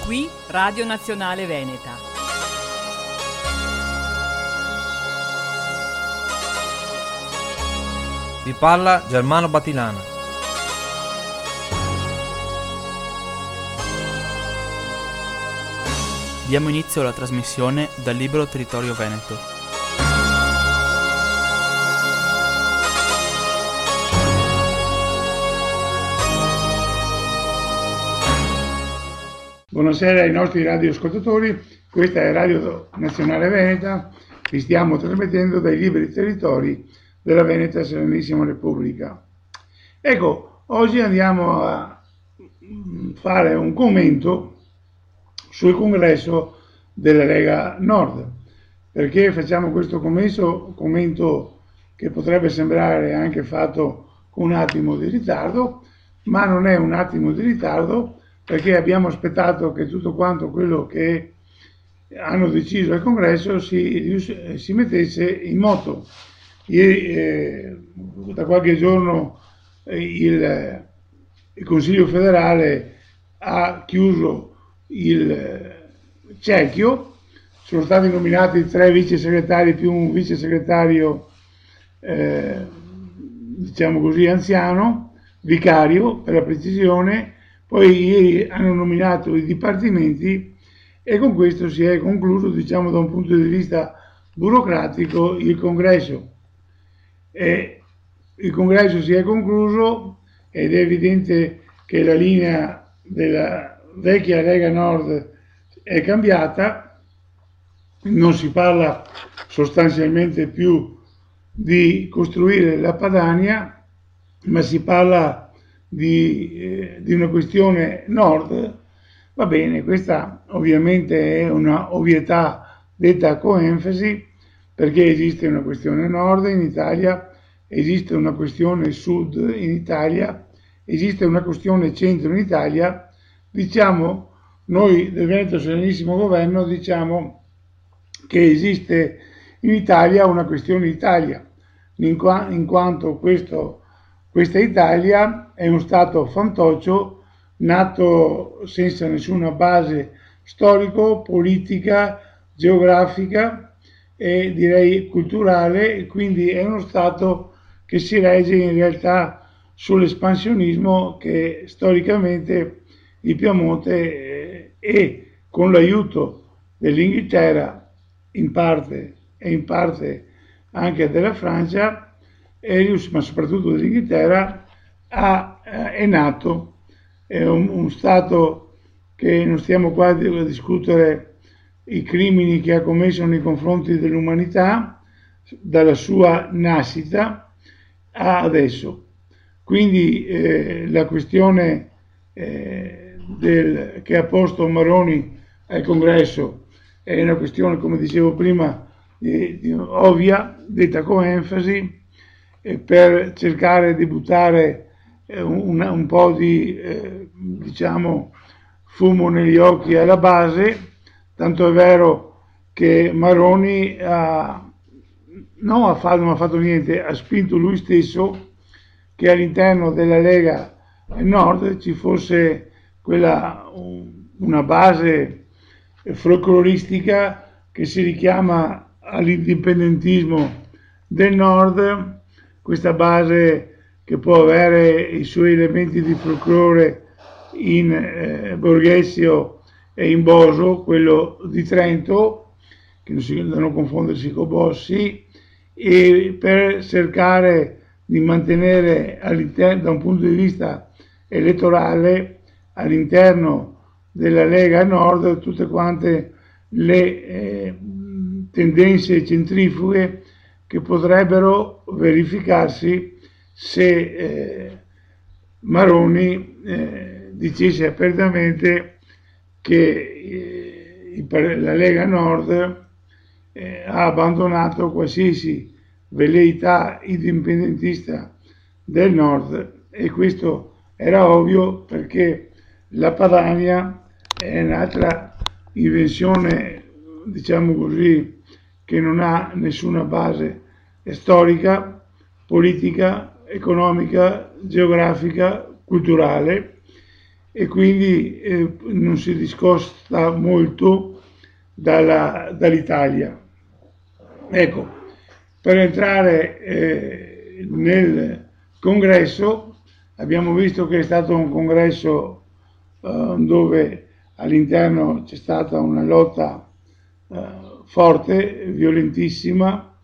Qui Radio Nazionale Veneta. Vi parla Germano Batilana. Diamo inizio alla trasmissione dal Libero Territorio Veneto. Buonasera ai nostri radioascoltatori, questa è Radio Nazionale Veneta, vi stiamo trasmettendo dai liberi territori della Veneta Serenissima Repubblica. Ecco, oggi andiamo a fare un commento sul congresso della Lega Nord. Perché facciamo questo commento che potrebbe sembrare anche fatto con un attimo di ritardo, ma non è un attimo di ritardo, perché abbiamo aspettato che tutto quanto quello che hanno deciso al congresso si mettesse in moto. Da qualche giorno il Consiglio federale ha chiuso il cerchio, sono stati nominati 3 vice segretari più un vice segretario diciamo così anziano, vicario per la precisione. Poi ieri hanno nominato i dipartimenti e con questo si è concluso, diciamo da un punto di vista burocratico, il congresso. Il congresso si è concluso ed è evidente che la linea della vecchia Lega Nord è cambiata, non si parla sostanzialmente più di costruire la Padania, ma si parla di una questione nord. Va bene, questa ovviamente è una ovvietà detta con enfasi, perché esiste una questione nord in Italia, esiste una questione sud in Italia, esiste una questione centro in Italia. Diciamo, noi del Veneto Serenissimo Governo diciamo che esiste in Italia una questione Italia, in quanto questa Italia è uno stato fantoccio, nato senza nessuna base storico-politica, geografica e direi culturale, e quindi è uno stato che si regge in realtà sull'espansionismo che storicamente il Piemonte e con l'aiuto dell'Inghilterra in parte e in parte anche della Francia, ma soprattutto dell'Inghilterra, è nato. È un Stato che non stiamo qua a discutere i crimini che ha commesso nei confronti dell'umanità dalla sua nascita a adesso. Quindi la questione che ha posto Maroni al congresso è una questione, come dicevo prima, ovvia, detta con enfasi, per cercare di buttare un po' di diciamo fumo negli occhi alla base, tanto è vero che Maroni non ha fatto niente, ha spinto lui stesso che all'interno della Lega Nord ci fosse una base folcloristica che si richiama all'indipendentismo del Nord, questa base che può avere i suoi elementi di folklore in Borghezio e in Boso, quello di Trento, che da non confondersi con Bossi, e per cercare di mantenere da un punto di vista elettorale all'interno della Lega Nord tutte quante le tendenze centrifughe che potrebbero verificarsi se Maroni dicesse apertamente che la Lega Nord ha abbandonato qualsiasi velleità indipendentista del Nord, e questo era ovvio perché la Padania è un'altra invenzione, diciamo così, che non ha nessuna base storica, politica, economica, geografica, culturale, e quindi non si discosta molto dall'Italia. Ecco, per entrare nel congresso, abbiamo visto che è stato un congresso dove all'interno c'è stata una lotta forte, violentissima,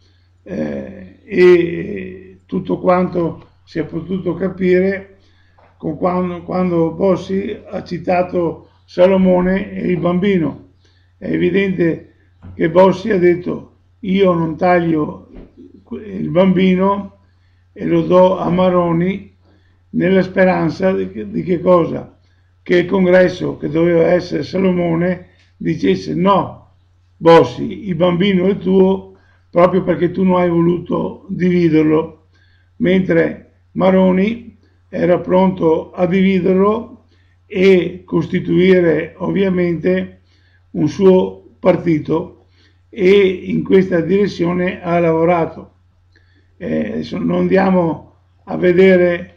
e tutto quanto si è potuto capire quando Bossi ha citato Salomone e il bambino. È evidente che Bossi ha detto: io non taglio il bambino e lo do a Maroni, nella speranza di che cosa? Che il congresso, che doveva essere Salomone, dicesse: no, Bossi, il bambino è tuo proprio perché tu non hai voluto dividerlo, mentre Maroni era pronto a dividerlo e costituire ovviamente un suo partito, e in questa direzione ha lavorato. Adesso non andiamo a vedere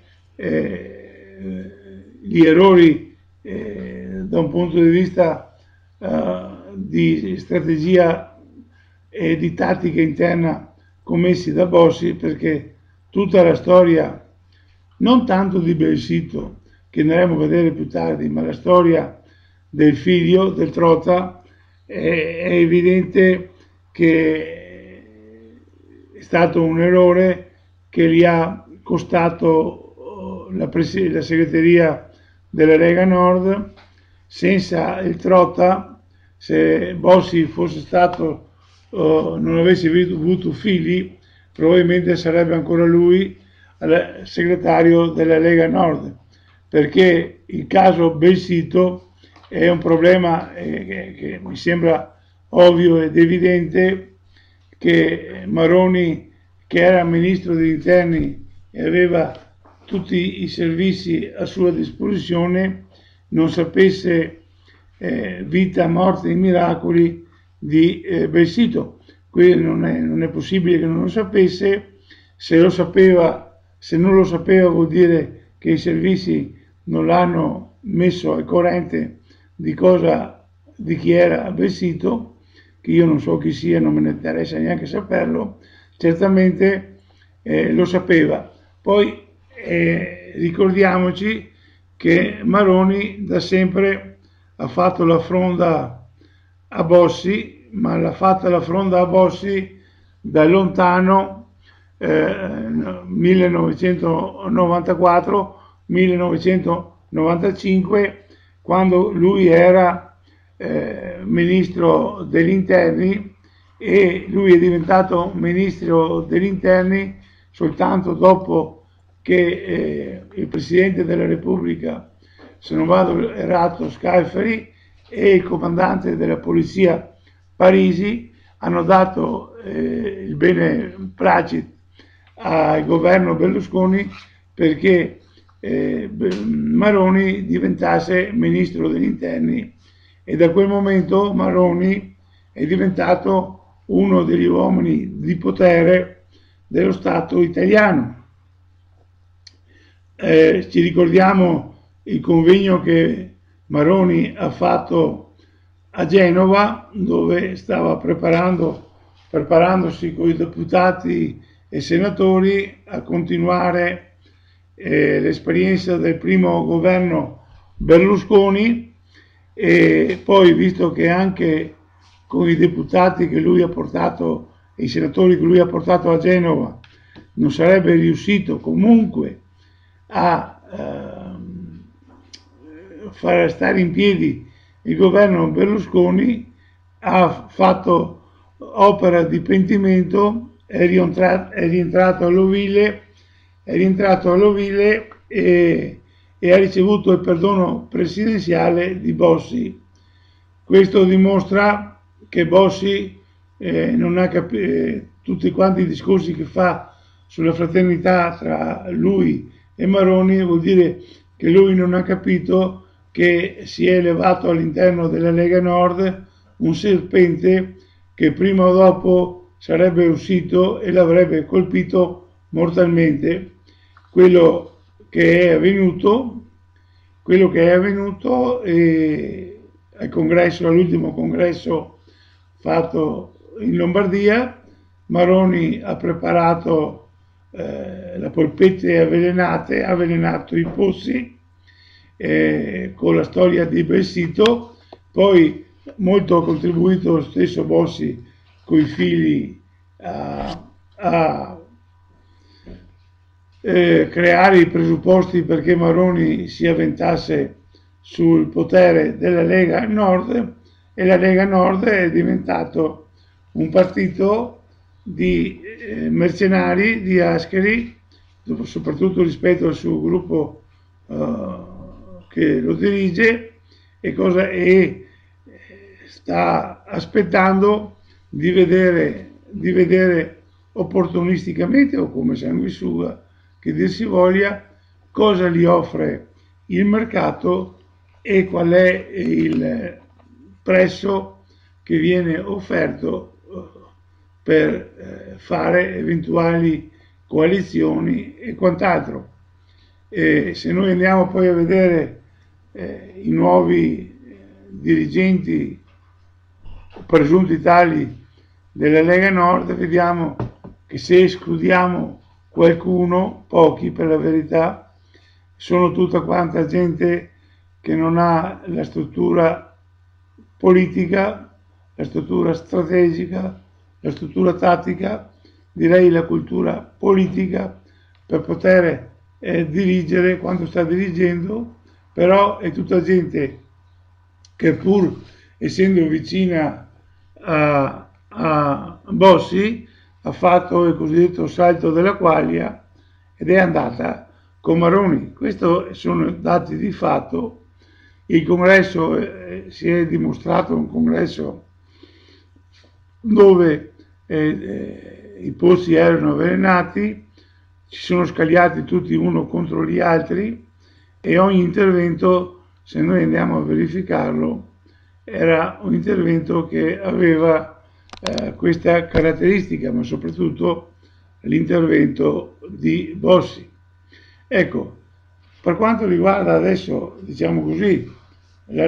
gli errori da un punto di vista di strategia e di tattica interna commessi da Bossi, perché tutta la storia, non tanto di Belsito, che andremo a vedere più tardi, ma la storia del figlio, del Trota, è evidente che è stato un errore che gli ha costato la segreteria della Lega Nord. Senza il Trota, se Bossi fosse stato, non avesse avuto figli, probabilmente sarebbe ancora lui segretario della Lega Nord, perché il caso Belsito è un problema che mi sembra ovvio ed evidente, che Maroni, che era ministro degli interni e aveva tutti i servizi a sua disposizione, non sapesse vita, morte e miracoli di Belsito. Quindi non è possibile che non lo sapesse. Se non lo sapeva vuol dire che i servizi non l'hanno messo al corrente di chi era Belsito, che io non so chi sia, non me ne interessa neanche saperlo. Certamente lo sapeva. Poi ricordiamoci che Maroni da sempre ha fatto la fronda a Bossi, ma l'ha fatta la fronda a Bossi da lontano, 1994-1995, quando lui era ministro degli interni, e lui è diventato ministro degli interni soltanto dopo che il Presidente della Repubblica, se non vado errato, Scalfari, e il comandante della polizia Parisi hanno dato il beneplacit al governo Berlusconi perché Maroni diventasse ministro degli interni, e da quel momento Maroni è diventato uno degli uomini di potere dello Stato italiano. Ci ricordiamo il convegno che Maroni ha fatto a Genova, dove stava preparandosi con i deputati e senatori a continuare l'esperienza del primo governo Berlusconi, e poi, visto che anche con i deputati che lui ha portato e i senatori che lui ha portato a Genova non sarebbe riuscito comunque a far stare in piedi il governo Berlusconi, ha fatto opera di pentimento, è rientrato all'Ovile e ha ricevuto il perdono presidenziale di Bossi. Questo dimostra che Bossi non ha capito tutti quanti i discorsi che fa sulla fraternità tra lui e Maroni, vuol dire che lui non ha capito che si è elevato all'interno della Lega Nord un serpente che prima o dopo sarebbe uscito e l'avrebbe colpito mortalmente. Quello che è avvenuto quello che è avvenuto all'ultimo congresso fatto in Lombardia. Maroni ha preparato la polpette avvelenate, ha avvelenato i pozzi con la storia di Belsito. Poi molto ha contribuito lo stesso Bossi con i figli a creare i presupposti perché Maroni si avventasse sul potere della Lega Nord, e la Lega Nord è diventato un partito di mercenari, di ascheri, soprattutto rispetto al suo gruppo che lo dirige, e sta aspettando di vedere opportunisticamente, o come sanguisuga che dir si voglia, cosa gli offre il mercato e qual è il prezzo che viene offerto per fare eventuali coalizioni e quant'altro. Se noi andiamo poi a vedere i nuovi dirigenti presunti tali della Lega Nord, vediamo che se escludiamo qualcuno, pochi per la verità, sono tutta quanta gente che non ha la struttura politica, la struttura strategica, la struttura tattica, direi la cultura politica per poter dirigere quanto sta dirigendo. Però è tutta gente che, pur essendo vicina a Bossi, ha fatto il cosiddetto salto della quaglia ed è andata con Maroni. Questi sono dati di fatto. Il congresso si è dimostrato un congresso dove i pozzi erano avvelenati, si sono scagliati tutti uno contro gli altri, e ogni intervento, se noi andiamo a verificarlo, era un intervento che aveva questa caratteristica, ma soprattutto l'intervento di Bossi. Ecco, per quanto riguarda adesso, diciamo così, la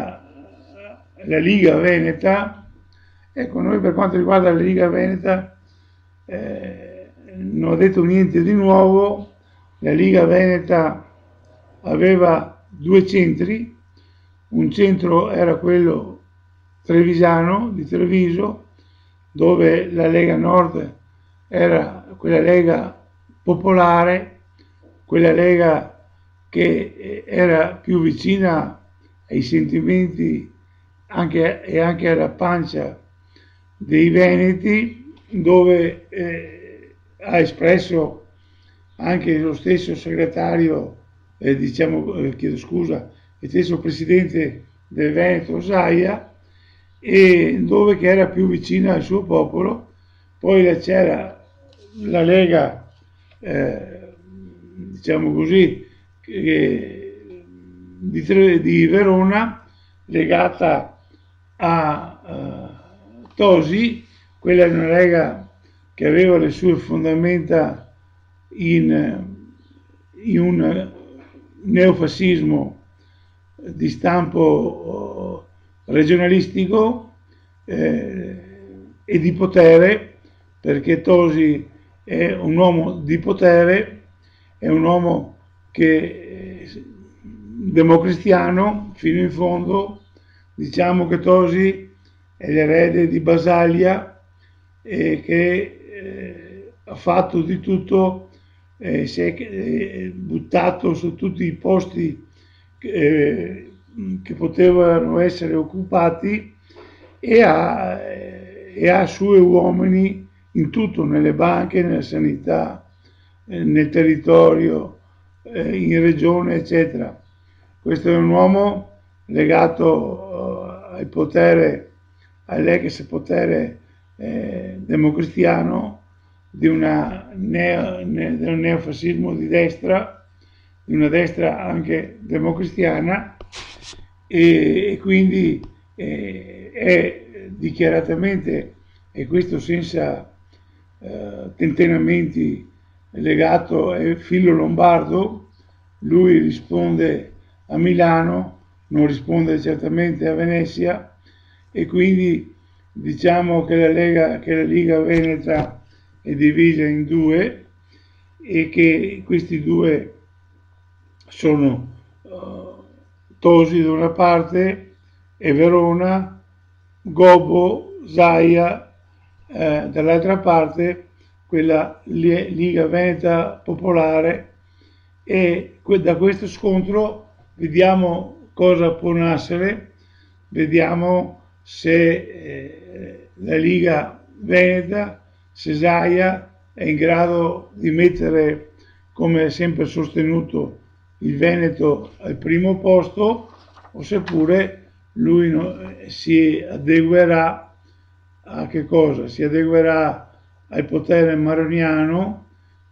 Liga Veneta, ecco, noi per quanto riguarda la Liga Veneta non ho detto niente di nuovo. La Liga Veneta aveva due centri, un centro era quello trevisano, di Treviso, dove la Lega Nord era quella Lega popolare, quella Lega che era più vicina ai sentimenti e anche alla pancia dei veneti, dove ha espresso anche lo stesso segretario, chiedo scusa, lo stesso presidente del Veneto Zaia, e dove che era più vicina al suo popolo. Poi c'era la Lega, diciamo così, di Verona, legata a Tosi. Quella è una Lega che aveva le sue fondamenta in un neofascismo di stampo regionalistico e di potere, perché Tosi è un uomo di potere, è un uomo che democristiano fino in fondo. Diciamo che Tosi è l'erede di Basaglia e che ha fatto di tutto, si è buttato su tutti i posti che potevano essere occupati, e ha suoi uomini in tutto, nelle banche, nella sanità, nel territorio, in regione, eccetera. Questo è un uomo legato al potere, all'ex potere democristiano del neofascismo di destra, di una destra anche democristiana, e quindi è dichiaratamente, e questo senza tentennamenti, legato al filo lombardo. Lui risponde a Milano, non risponde certamente a Venezia, e quindi diciamo che la Liga Veneta è divisa in due e che questi due sono Tosi da una parte e Verona, Gobbo, Zaia dall'altra parte, quella Liga Veneta Popolare, e da questo scontro vediamo cosa può nascere, vediamo se la Liga Veneta, se Zaia è in grado di mettere, come ha sempre sostenuto, il Veneto al primo posto, o seppure lui si adeguerà a che cosa? Si adeguerà al potere maroniano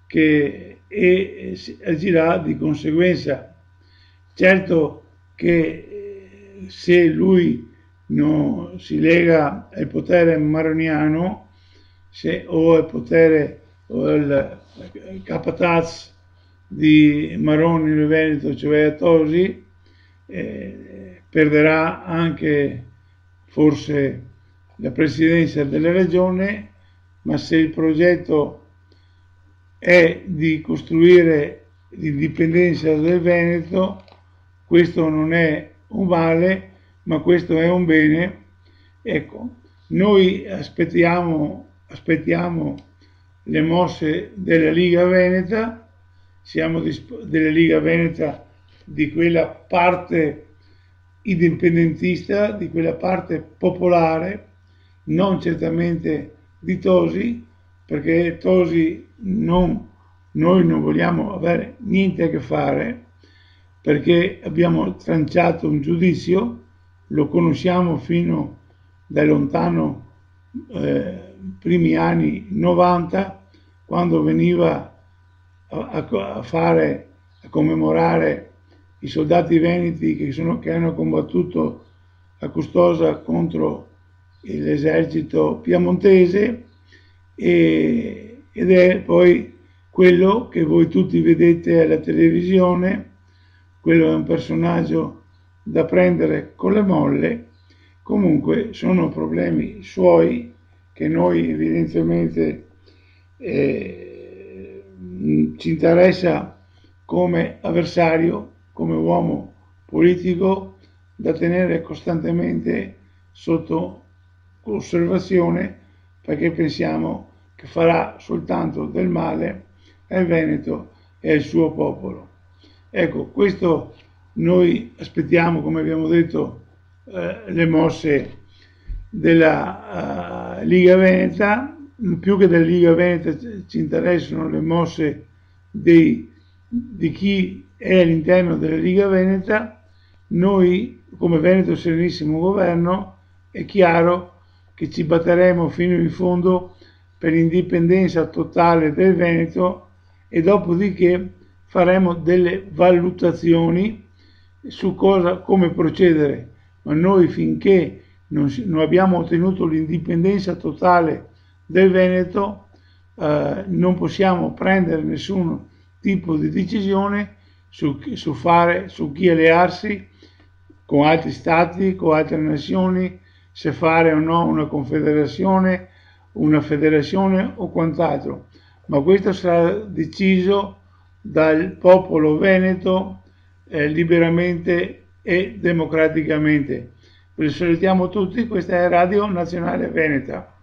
e agirà di conseguenza. Certo che se lui non si lega al potere maroniano o al potere o al capataz di Maroni nel Veneto, cioè Tosi, perderà anche forse la presidenza della regione, ma se il progetto è di costruire l'indipendenza del Veneto, questo non è un male, ma questo è un bene. Ecco, noi aspettiamo le mosse della Liga Veneta, siamo della Liga Veneta, di quella parte indipendentista, di quella parte popolare, non certamente di Tosi, perché Tosi noi non vogliamo avere niente a che fare, perché abbiamo tranciato un giudizio, lo conosciamo fino da lontano primi anni 90, quando veniva a commemorare i soldati veneti che hanno combattuto a Custoza contro l'esercito piemontese, ed è poi quello che voi tutti vedete alla televisione. Quello è un personaggio da prendere con le molle. Comunque sono problemi suoi che noi evidentemente ci interessa come avversario, come uomo politico da tenere costantemente sotto osservazione, perché pensiamo che farà soltanto del male al Veneto e al suo popolo. Ecco, questo noi aspettiamo, come abbiamo detto, le mosse della Liga Veneta. Più che della Liga Veneta ci interessano le mosse di chi è all'interno della Liga Veneta. Noi, come Veneto Serenissimo Governo, è chiaro che ci batteremo fino in fondo per l'indipendenza totale del Veneto, e dopodiché faremo delle valutazioni su come procedere. Ma noi, finché non abbiamo ottenuto l'indipendenza totale del Veneto, non possiamo prendere nessun tipo di decisione su chi allearsi con altri stati, con altre nazioni, se fare o no una confederazione, una federazione o quant'altro. Ma questo sarà deciso dal popolo veneto liberamente e democraticamente. Vi salutiamo tutti, questa è Radio Nazionale Veneta.